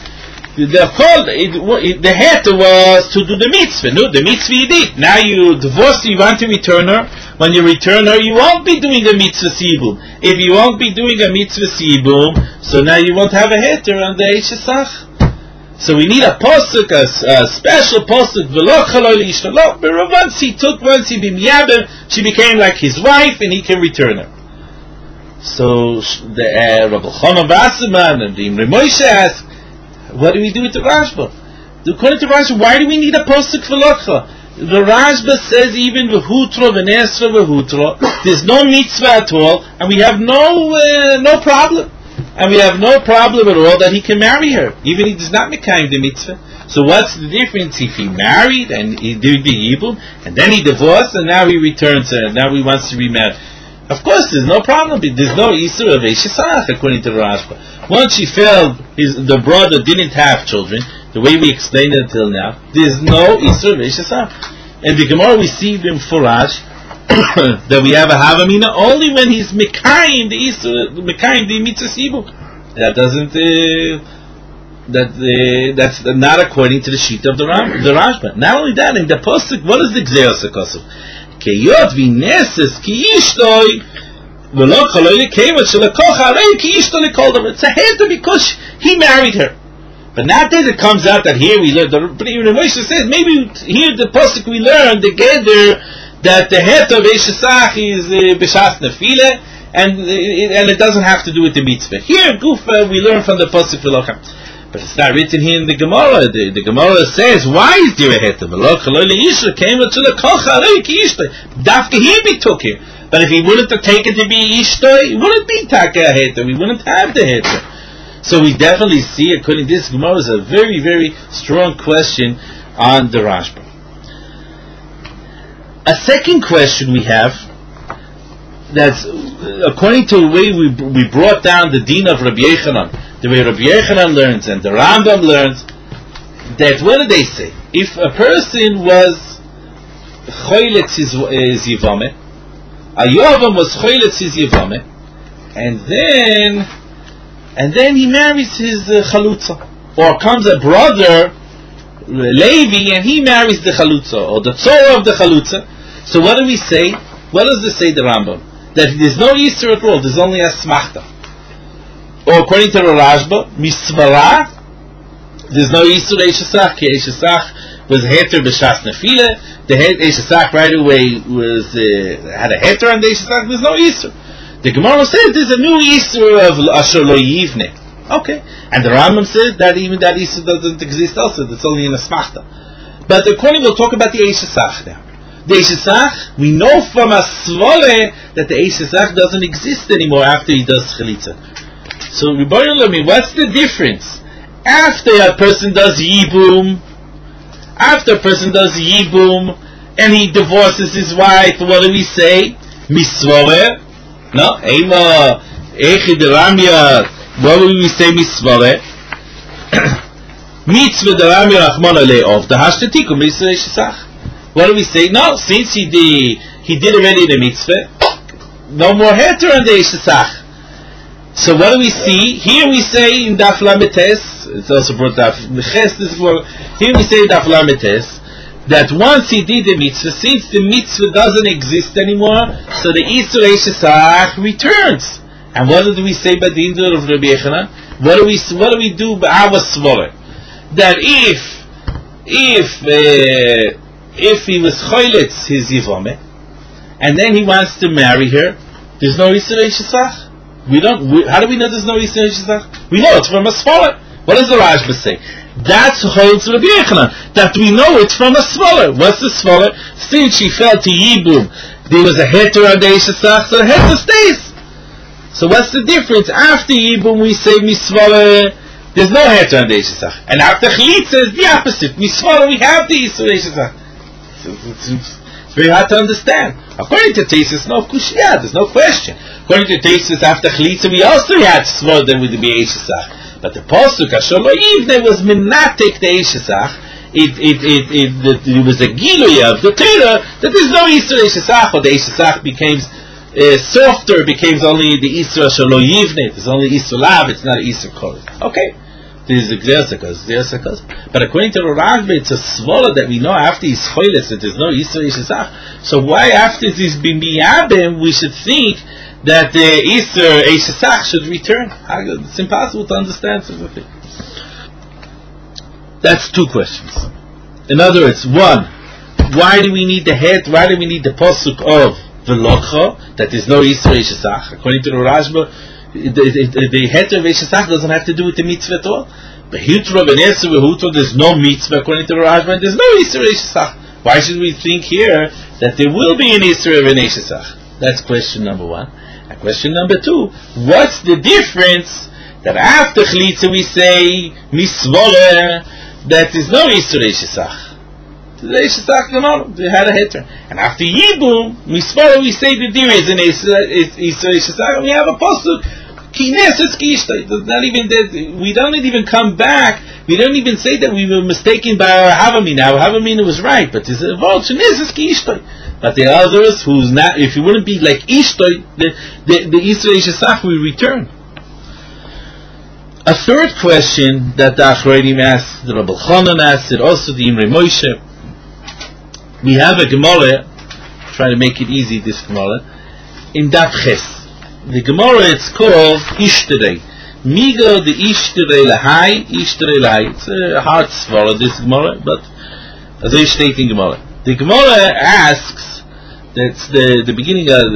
The heter was to do the mitzvah. No, the mitzvah you did. Now you divorced, you want to return her. When you return her, you won't be doing a mitzvah sibum. If you won't be doing a mitzvah sibum, so now you won't have a heter on the Eishesach. So we need a posuk, a special posuk. Once he bimyabem, she became like his wife, and he can return her. So the Rabbi Chanan Wasserman and the Imre Moshe asked, what do we do with the Rashba? According to Rashba, why do we need a posuk for Lokha? The Rashba says even v'hutra v'nesra v'hutra, there's no mitzvah at all, and we have no problem. And we have no problem at all that he can marry her, even if he does not mekayim the mitzvah. So what's the difference if he married and he did the yibum, and then he divorced, and now he returns her, and now he wants to remarry? Of course, there's no problem. There's no issue of Eishesach, according to the Rashba. Once she felt the brother didn't have children, the way we explained it until now, there's no issue of Eishesach. And the Gemara we see in Furash that we have a Havamina only when he's Mekayim the issue, Mekayim the mitzvah sibum. That doesn't. That's not according to the sheet of the Rashba. Not only that, in the posuk, what is the Gzeos HaKosov? Keyot v'neses ki ishtoi v'lo chaloi lekeimat shelekocha arei ki ishtoi lekoldav. It's a heter because he married her. But not that it comes out that here we learn. But even Moshe says maybe here the pasuk we learn together that the heter of Eishesach is b'shas nefila, and it doesn't have to do with the mitzvah. Here Gufa we learn from the pasuk v'locham. But it's not written here in the Gemara. The Gemara says, why is there a heter? Dafka he be took him. But if he wouldn't have taken to be Ishtoi, it wouldn't be taka a heter. We wouldn't have the heter. So we definitely see, according to this Gemara, is a very, very strong question on the Rashba. A second question we have, that's according to the way we brought down the din of Rabbi Yechanan, the way Rabbi Yechanan learns and the Rambam learns, that what do they say? If a person was choyletz his yivame, a Yovam was choyletz his yivame, and then he marries his chalutza, or comes a brother Levi and he marries the chalutza, or the tzorah of the chalutza. So what do we say? What does this say, the Rambam? That there's no Yisur at all, there's only a smachta. Or according to the Rashba, misvara, there's no Yisur Eishesach, ki Eishesach was heter b'shas nefila, the Eishesach right away had a heter on the Eishesach, there's no Yisur. The Gemara says there's a new Yisur of Asher Lo Yivne. Okay. And the Rambam says that even that Yisur doesn't exist also, it's only in a smachta. But according, we'll talk about the Eishesach now. The Eishesach, we know from a svole that the Eishesach doesn't exist anymore after he does chalitza. So, what's the difference? After a person does yibum, and he divorces his wife, what do we say? Misvore? No? Ema, Echid Ramya, what do we say misvore? Mitzvah de Ramya Rachman Ale'ov, the hashtatikum, Mitzvah Eishesach. What do we say? No, since he did already the mitzvah, no more heter on the Eishesach. So what do we see? Here we say in Daf Lametes, it's also brought Daf Meches, here we say in Daf Lametes, that once he did the mitzvah, since the mitzvah doesn't exist anymore, so the Isur Eishesach returns. And what did we say by the Indur of Rabbi Yechanan? What do we do by our svara? That if he was choyletz his yivame, and then he wants to marry her, there's no Isur Eishesach. How do we know there's no Isur Eishesach? We know it's from a svara. What does the Rashba say? That holds Rabbi Yechanan, that we know it's from a svara. What's the svara? Since she fell to yibum, there was a heter on the Eishesach, so the heter stays. So what's the difference? After yibum we say misvara, there's no heter on the Eishesach, and after chalitza is the opposite. Misvara we have the Isur Eishesach. It's very hard to understand. According to Tesis, no kushiyah, there's no question. According to Tesis, after Chalitza, we also had Svor, then would be Eishesach. But the Pasuk, Asher Lo Yivne, was Minatek the Eishesach. It was a Giluya of the Torah that there's no Isra Eishesach, or the Eishesach becomes softer, becomes only the Isra Asher Lo Yivne, there's only Isra Lav, it's not Isra Kol. Okay. This is Xerxes. But according to the Rashba, it's a svola that we know after his choiles that there's no Isra Eishesach. So why after this b'miyabim we should think that the Isra Eishesach should return? It's impossible to understand such a thing. That's two questions. In other words, one, why do we need the head? Why do we need the pasuk of V'locha that there's no Isra Eishesach? According to the Rashba, the heter of Eishesach doesn't have to do with the mitzvah at all. But Hutra v'Nesser v'Hutra, there's no mitzvah according to the Rashba, there's no Isra Eishesach. Why should we think here that there will be an Isra of an Eishesach? That's question number one. And question number two, what's the difference that after Chalitza we say Misvore that there's no Isra Eishesach? The Eishesach, no, they had a heter. And after Yibum, Misvore we say that there is an Isra Eishesach, and we have a pasuk. Not even that, we don't even come back. We don't even say that we were mistaken by our Havamina. Our Havamina was right, but it's a But the others who's not, if it wouldn't be like Ishtoi, the Isra Eishesach will return. A third question that the Achronim asked, the Rabbi Chanan asked it, also the Imre Moshe. We have a Gemara, try to make it easy, this Gemara, in Daf Ches. The Gemara, it's called Ishterei. Migo the Ishterei Lahai, Ishterei Lahai. It's a hard swallow, this Gemara, but as I state in Gemara. The Gemara asks, that's the beginning of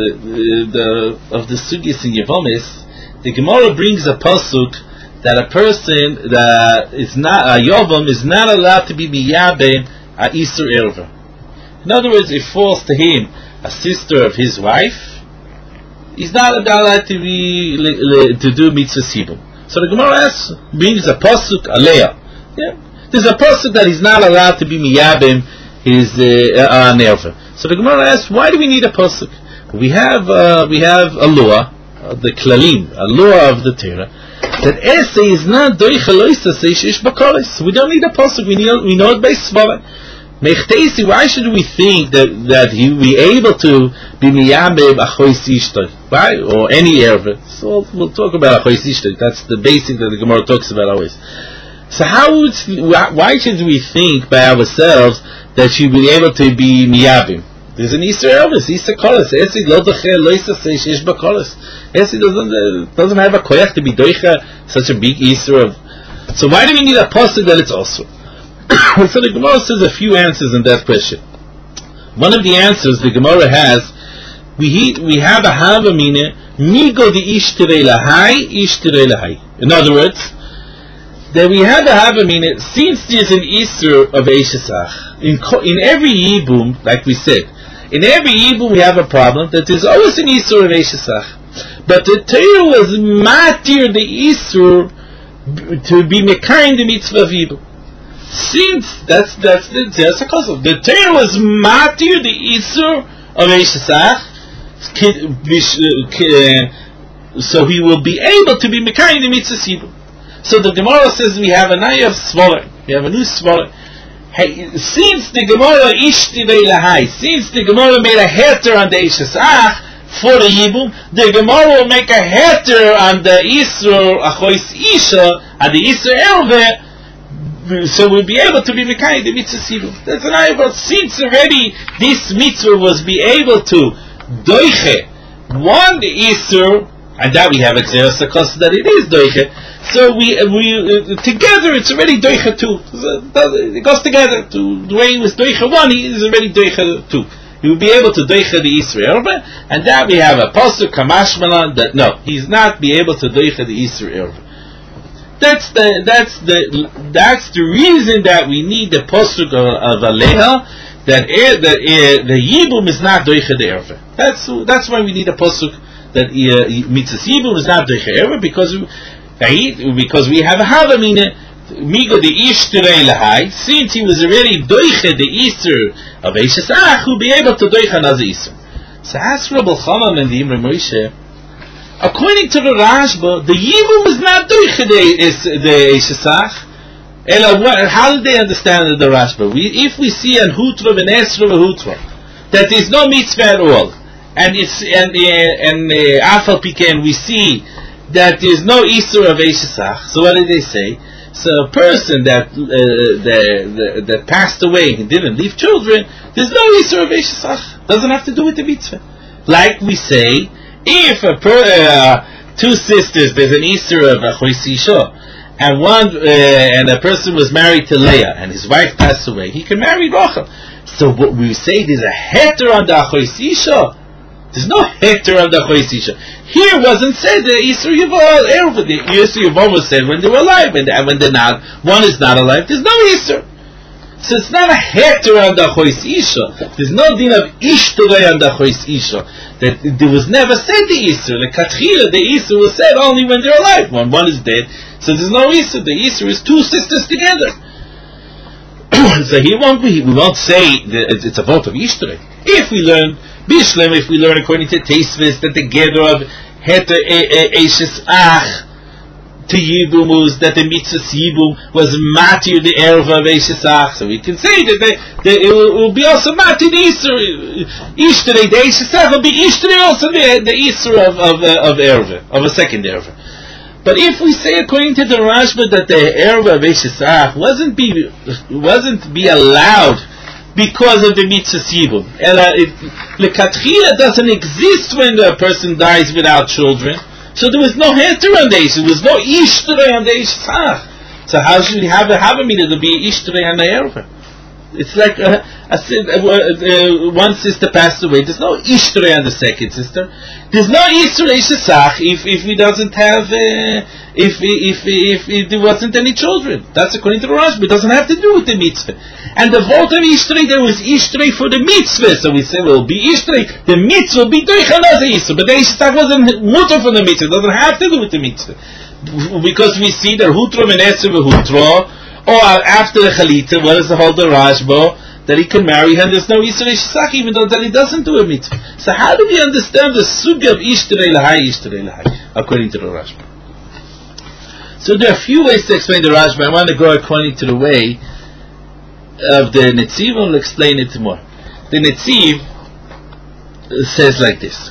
the Sugis in Yevomis, the Gemara brings a pasuk that a person that is not, a Yovam is not allowed to be Miyabim a Isur Erva. In other words, it falls to him, a sister of his wife, he's not allowed to be to do mitzvah sibum. So the Gemara brings a pasuk aleya. Yeah, there's a pasuk that he's not allowed to be miyabim his nerva. So the Gemara asks, why do we need a pasuk? We have a law, the klalim, a law of the Torah, that essay is not doichaloisa seish bakalis. We don't need a pasuk. We know it by svara. Why should we think that he will be able to be miyabim achois ishtoi, right? Or any erva? So we'll talk about achois ishtoi. That's the basic that the Gemara talks about always. So why should we think by ourselves that she will be able to be miyabim? There's an Easter Elvis, Easter Kolas. Esi lo doche loisa seish ish bakolas. Esi doesn't have a koyach to be doicha such a big Easter of. So why do we need a pasuk that it's also? So the Gemara says a few answers in that question. One of the answers the Gemara has, we have a havamina migo the ishterei lahai. In other words, that we have a havamina since there's an Isur of Eishesach in every Yibum, like we said, in every Yibum we have a problem that there's always an Isur of Eishesach, but the Torah was matir the Isur to be mekayim the mitzvah of Yibum. Since that's the cause of the Torah was matir the Isur of Eishesach, so he will be able to be mekayim the mitzvah sibum. So the Gemara says we have a naya of svoler, we have a new svoler. Hey, since the Gemara ishtirei lahai, since the Gemara made a heter on the Eishesach for the Yibum, the Gemara will make a heter on the Isur achois isha and the Isur elve. So we'll be able to be mekayim the mitzvah sibum. That's an ayah, but since already this mitzvah was be able to doiche one isur, and that we have exeris because that it is doiche. So we together it's already doiche two. It goes together. To the way he was doiche one, he is already doiche two. He will be able to doiche the isur erva, and that we have a pasuk kamashmalan that no, he's not be able to doiche the isur erva. That's the reason that we need the pasuk of Aleha, that the Yibum is not doiche the erva. That's why we need a pasuk that mitzvah Yibum is not doiche erva, because we have a havamina migo the ishterei lahai. Since he was already doiche the Easter of Eishesach, he'll be able to doiche another Easter. So ask Rabbi Chanan and the Imre Moshe, according to the Rashba, the Yibum is not durch the Eishesach. How do they understand the Rashba? If we see an Hutra and Esra Hutra, that there is no mitzvah at all, and Afal Piken, we see that there is no Isur of Eishesach. So what did they say? So a person that passed away and didn't leave children, there's no Isur of Eishesach. Doesn't have to do with the mitzvah. Like we say, if two sisters, there's an Isur of Achois Isha, and a person was married to Leah and his wife passed away, he can marry Rachel. So what we say, there's a heter on the Achois Isha. There's no heter on the Achois Isha. Here wasn't said the Isur Yuval Erva. The Isur Yuval was said when they were alive, and when they're not, one is not alive, there's no Isur. So it's not a heter on the Achois Isha. There's no din of Ishtorei on the Achois Isha. That there was never said the Isur. The Katchila, the Isur was said only when they're alive. When one is dead, so there's no Isur. The Isur is two sisters together. So we won't say that it's a vote of Ishtorei. If we learn Bishlam, if we learn according to Teisvis that the gather of Heter Eishes Ach to Yibum was that the mitzvah Yibum was matir the erva of Eishes Ach, so we can say that it will be also matir the Ishterei, the Eishes Ach will be Ishterei also the Isur of erva, of a second erva. But if we say according to the Rashba that the erva of Eishes Ach wasn't be allowed because of the mitzvah Yibum, and the Katchila doesn't exist when a person dies without children, so there was no heter on the Eishes, there was no Ishterei on the Eishesach. So how should we have a meaning to be Ishterei on the erva? It's like one sister passed away. There's no Ishterei on the second sister. There's no Ishterei Eishesach if we doesn't have if there wasn't any children. That's according to the Rashba. It doesn't have to do with the mitzvah. And the vote of Ishterei, there was Ishterei for the mitzvah. So we say, well, be Ishterei. The mitzvah will be durch another Ishterei. But the Eishesach wasn't mutter for the mitzvah. It doesn't have to do with the mitzvah. Because we see that Hutro Menesir Hutro, or after the Chalita, what is the whole the Rashba? That he can marry her, and there's no Yisrei Shesach, even though that he doesn't do a mitzvah. So how do we understand the sugya of Ishterei Lahai, according to the Rashba? So there are a few ways to explain the Rashba. I want to go according to the way of the Netziv, and we'll explain it more. The Netziv says like this.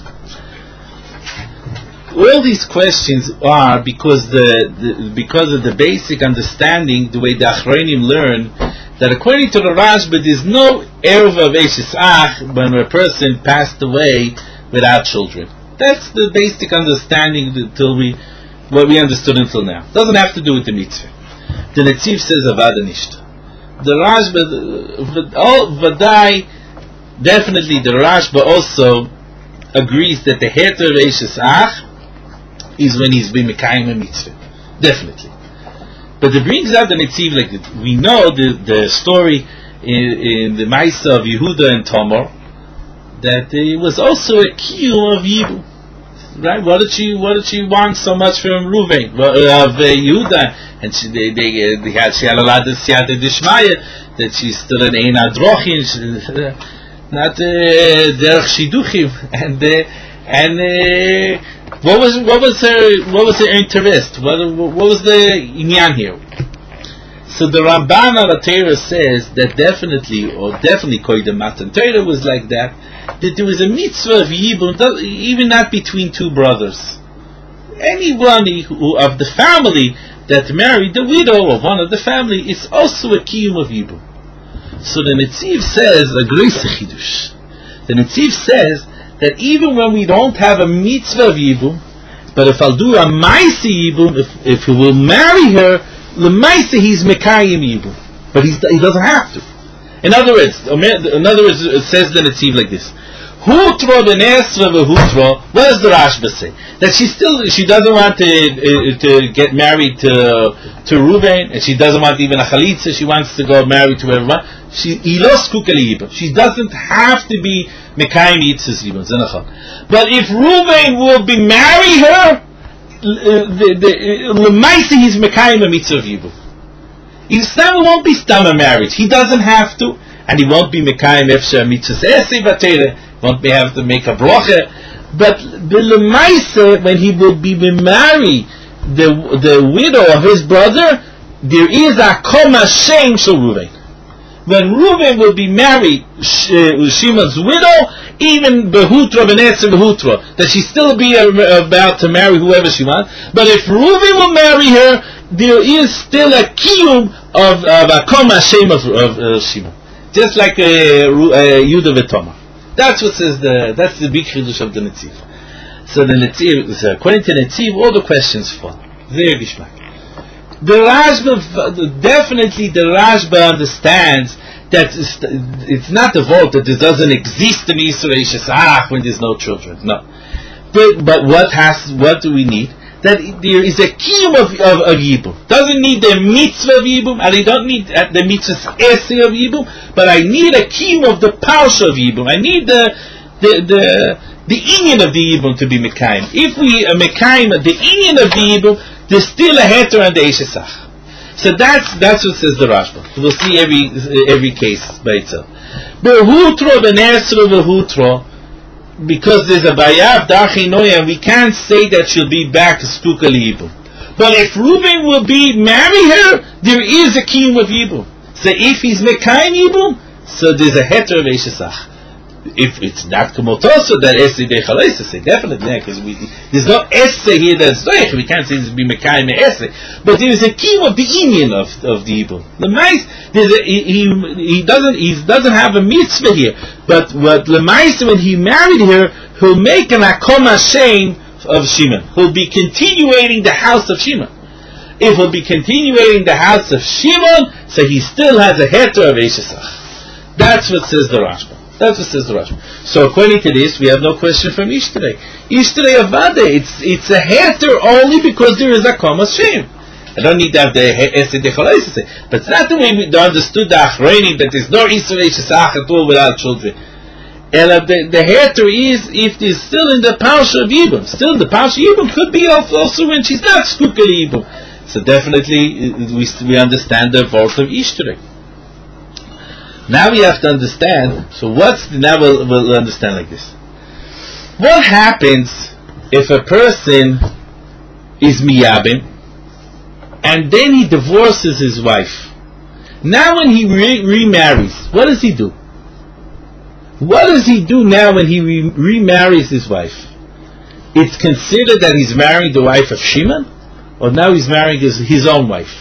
All these questions are because of the basic understanding, the way the Achronim learn, that according to the Rashba, there's no Erev of Eishes Ach when a person passed away without children. That's the basic understanding what we understood until now. It doesn't have to do with the mitzvah. The Netziv says Avada Nishta. The Rashba, Vadai, definitely the Rashba also agrees that the Heter of Eishes Ach is when he's been Mekayim a mitzvah. Definitely. But it brings out the Netziv like that. We know the story in the Maisa of Yehuda and Tamar, that it was also a kiyum of Yibum. Right? What did she want so much from Ruvain, of Yehuda? And she had a lot of siyata d'shmaya, that she stood in Ein Adrochin, not derech shiduchim, and what was her interest? What was the inyan here? So the Ramban al Torah says that definitely Koydem Matan Torah was like that there was a mitzvah of Yibum, even not between two brothers. Anyone of the family that married the widow of one of the family is also a kiyum of Yibum. So the Netziv says a great chidush. The Netziv says that even when we don't have a mitzvah of Yibum, but if I'll do a Maisi Yibum, if he will marry her, the Maisi he's Mekayim Yibum, but he doesn't have to. In other words, it says the Netziv like this: Hutro b'nesra v'hutro. What does the Rashba say? That she doesn't want to get married to Ruvain, and she doesn't want even a chalitza. She wants to go married to everyone. She doesn't have to be Mekayim Yitzis Yibum. But if Ruvain will be marry her, the Maisi he's Mekayim a mitzvah of Yibum. Islam won't be stammer marriage. He doesn't have to, and he won't be Mekayim Efsha mitzvah Esei Vatera. won't have to make a broche. But B'lemaisa, when he would be marry the widow of his brother, there is a koma shem shel Reuven. When Reuven will be married Shimon's widow, even Behutra Beneser Behutra, that she still be about to marry whoever she wants. But if Reuven will marry her, there is still a kiyum of a koma shem of Shimon, just like Yudah v'Tomar. That's what says that's the big chiddush of the Netziv. So the Netziv, according to Netziv, all the questions fall. Very gishmak. The Rashba, definitely the Rashba understands that it's not the vote that there doesn't exist in Yisrael Shesach when there's no children. No. But what do we need? That there is a kiyum of Yibum. Doesn't need the mitzvah of Yibum, and I don't need the mitzvah's essay of Yibum, but I need a kiyum of the parsha of Yibum. I need the inyan of the Yibum to be Mekayim. If we are Mekayim the inyan of the Yibum, there's still a heter and the Eshesach. So that's what says the Rashba. We'll see every case by itself. Behutro benesro behutro, because there's a bayav dachinoya, and we can't say that she'll be back to Stuka Yibum. But if Reuben will marry her, there is a kiyum of Yibum. So if he's Mekayim Yibum, so there's a heter of Eshesach. If it's not Kumotoso, that Essay de Chalaisa, say definitely, because there's no Essay here that's Doich. We can't say this be Mekayim Essay, but there is a key of the inyan of the Yibum. The mice, he doesn't have a mitzvah here, but the mice, when he married her, he'll make an Akom Hashem of Shimon. He'll be continuating the house of Shimon. If he'll be continuating the house of Shimon, so he still has a heter of Eshesach. That's what says the Rashba. That's what says the Rashba. So according to this, we have no question from Ishtarei. Ishtarei Avada, it's a heter only because there is a koma shem. I don't need to have the Esed Echalaisa say. But it's not the way we understood the Achreinim, that there's no Yisrael Shesach at all without children. And the heter is if there's still in the Parsha of Yibum. Still the Parsha of Yibum could be also when she's not Skukal Yibum. So definitely we understand the vote of Ishtarei. Now we have to understand. So now we'll understand like this. What happens if a person is miyabim and then he divorces his wife? Now when he remarries, what does he do? What does he do now when he remarries his wife? It's considered that he's marrying the wife of Shimon, or now he's marrying his own wife?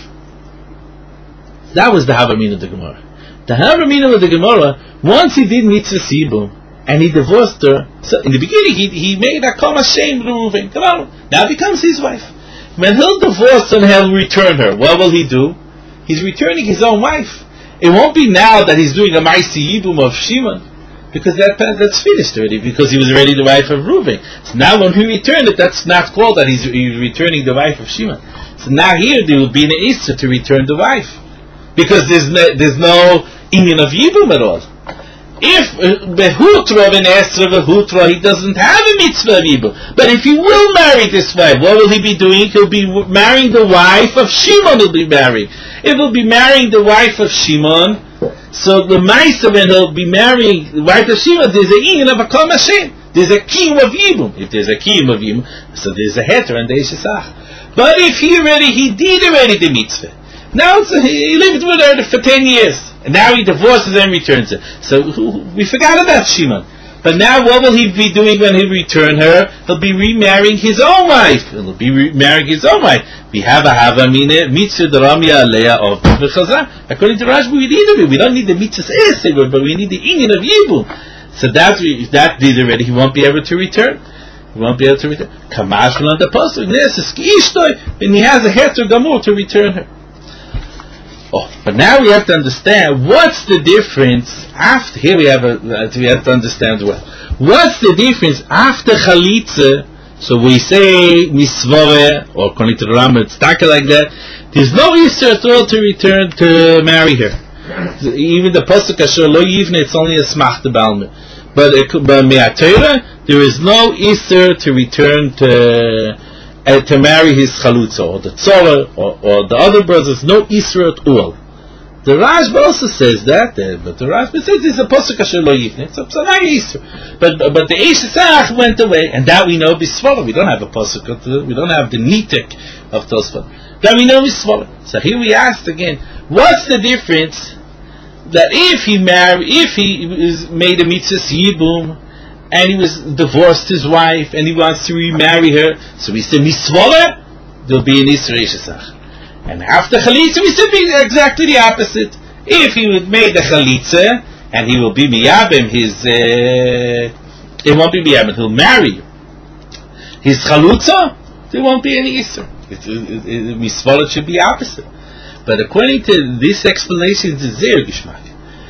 That was the Havamina of the Gemara. The Havamina of the Gemara, once he did mitzvah sibum and he divorced her, so in the beginning he made a koma shem Reuven. Now becomes his wife. When he'll divorce and he'll return her, what will he do? He's returning his own wife. It won't be now that he's doing a ma'aseh yibum of Shimon, because that's finished already, because he was already the wife of Reuven. So now when he returned it, that's not called that he's returning the wife of Shimon. So now here there will be an issa to return the wife, because there's no inyan of Yibum at all. If Behutra ben Esra Behutra, he doesn't have a mitzvah of Yibum. But if he will marry this wife, what will he be doing? He'll be marrying the wife of Shimon. He'll be marrying. If he'll be marrying the wife of Shimon, so the Maisa, when he'll be marrying the wife of Shimon, there's a inyan of a Kol Hashem. There's a kiyum of Yibum. If there's a kiyum of Yibum, so there's a heter and there's a Eshesach. But if he did already the mitzvah, now he lived with her for 10 years, and now he divorces and returns her. So we forgot about Shimon. But now what will he be doing when he return her? He'll be remarrying his own wife. He'll be remarrying his own wife. We have a havamina mitzvah d'ramya aleya of v'chazah. According to Rashba, we need it. We don't need the mitzvah esed, but we need the inyan of Yibum. So that did already. He won't be able to return. He won't be able to return. Kamash on the pasuk neses kiishtoi, and he has a heter gamur to return her. Oh, but now we have to understand what's the difference after. Here we have to understand well. What's the difference after chalitza? So we say misvore, or according to the Rambam, it's taka like that. There's no Easter at all to return to marry her. Even the pasuk asher lo yivne, it's only a smach the balme. But me'atera, there is no Easter to return to marry his chalutza, or the tzora, or the other brothers. No Isra at all. The Rashba also says that, but the Rashba says it's a pasuk asher lo yifne. It's a psanai Yisro. But the Eish Esach went away, and that we know Bisvara. We don't have a pasuk. We don't have the nitek of Tosfot. That we know Bisvara. So here we asked again, what's the difference that if he made a mitzvah yibum and he was divorced his wife and he wants to remarry her, so we say Misvara, there'll be an Isra Eish Esach. And after Chalitza, we said exactly the opposite. If he would make the Chalitza, and he will be Miyabim, it won't be Miyabim, he'll marry his Chalutza, there won't be any Isra. Misvara should be opposite. But according to this explanation, it's Zer Gishmak.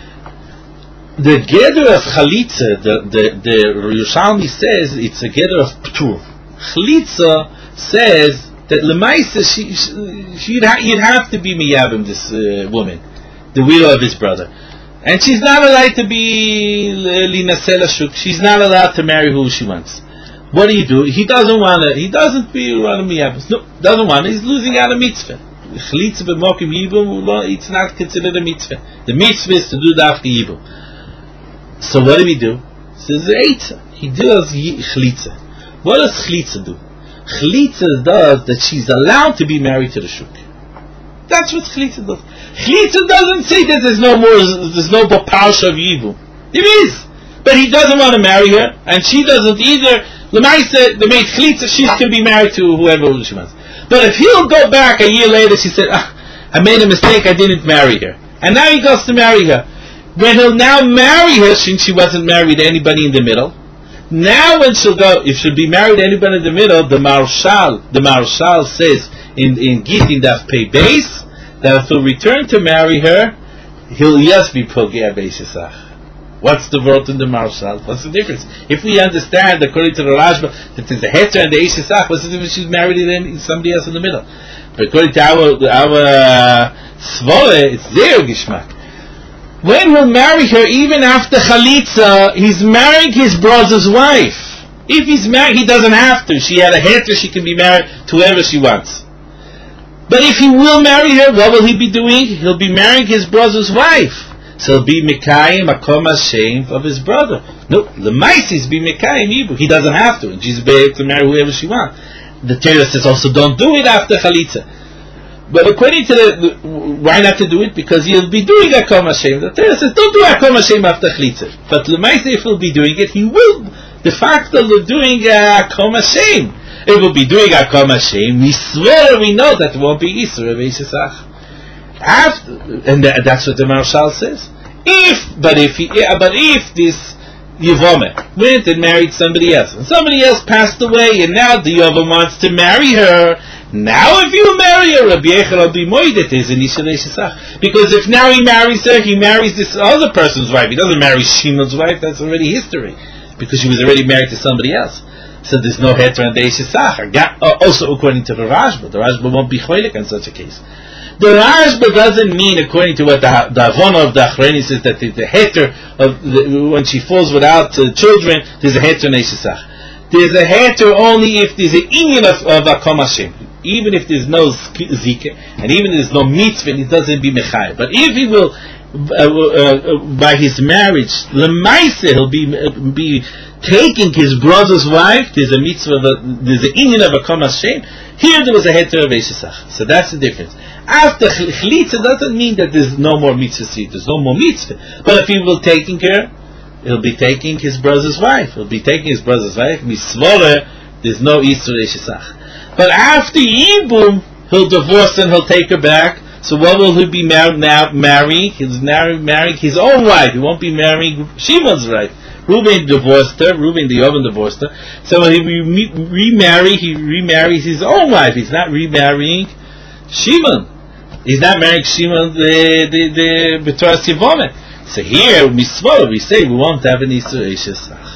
The Geder of Chalitza, the Yerushalmi says, it's a Geder of Ptur. Chalitza says that Lemaisa, you'd have to be miyabim this woman, the widow of his brother, and she's not allowed to be linasela shuk. She's not allowed to marry who she wants. What do? He doesn't want to. He doesn't be around miyabim. No, doesn't want. He's losing out a mitzvah. Chalitza b'mokim yibum. It's not considered a mitzvah. The mitzvah is to do dafka yibum. So what do? Says eitza. He does chalitza. What does chalitza do? Chalitza does that she's allowed to be married to the shuk. That's what chalitza does. Chalitza doesn't say that there's no parsha of yibum. There is, but he doesn't want to marry her, and she doesn't either. Lemaisa, the maid chalitza, she can be married to whoever she wants. But if he'll go back a year later, she said, I made a mistake, I didn't marry her, and now he goes to marry her. When he'll now marry her, since she wasn't married to anybody in the middle. Now when she'll go, if she'll be married to anybody in the middle, the Marshal says in Gittin Daf Pei Beis, that if he'll return to marry her, he'll just be Pogea Beis Esach. What's the word in the Marshal? What's the difference? If we understand, according to the Rashba, that there's a Heter and the Eish Esach, what's the difference if she's married to somebody else in the middle? But according to our Svore, it's their Gishmak. When he'll marry her, even after Chalitza, he's marrying his brother's wife. If he's married, he doesn't have to. She had a heter, she can be married to whoever she wants. But if he will marry her, what will he be doing? He'll be marrying his brother's wife. So he'll be Mekayim Makom Hashem of his brother. No, the Maisis be Mekayim Yibu. He doesn't have to. And she's able to marry whoever she wants. The Torah says also don't do it after Chalitza. But according to why not to do it? Because he'll be doing Akom Hashem. The Torah says, don't do Akom Hashem after Chalitza. But L'maisa, if he'll be doing it, he will de facto doing Akom Hashem. It will be doing Akom Hashem. We swear we know that it won't be Yisra Beis Esach. And that's what the Marshal says. If this Yevome went and married somebody else, and somebody else passed away, and now the Yevome wants to marry her. Now if you marry her, Rabbi Yechel will be moidet is an Isha Eish Esach. Because if now he marries her, he marries this other person's wife. He doesn't marry Shimon's wife, that's already history. Because she was already married to somebody else. So there's no heter and the Eish Esach. Also according to the Rashba won't be choilik in such a case. The Rashba doesn't mean, according to what the Avona of the Achreni says, that the heter when she falls without children, there's a heter and Eish Esach. There's a heter only if there's an inyan of Akom Hashem. Even if there's no zika, and even if there's no mitzvah, it doesn't be mechayah. But if he will, by his marriage, lemaisa, he'll be taking his brother's wife. There's a mitzvah, there's an inyan of Akom Hashem. Here there was a heter of Eish Esach. So that's the difference. After chalitza doesn't mean that there's no more mitzvah. There's no more mitzvah. But if he will taking her, he'll be taking his brother's wife. He'll be taking his brother's wife. Misvora, there's no Yisur Eish Esach. But after Yibum, he'll divorce and he'll take her back. So what will he be marrying? He's marrying his own wife. He won't be marrying Shimon's wife. Reuben divorced her. Reuben the Yovan divorced her. So when he remarries his own wife. He's not remarrying Shimon. He's not marrying Shimon the B'Torah Sivome. So here, we say we won't have an Yisur Eish Esach.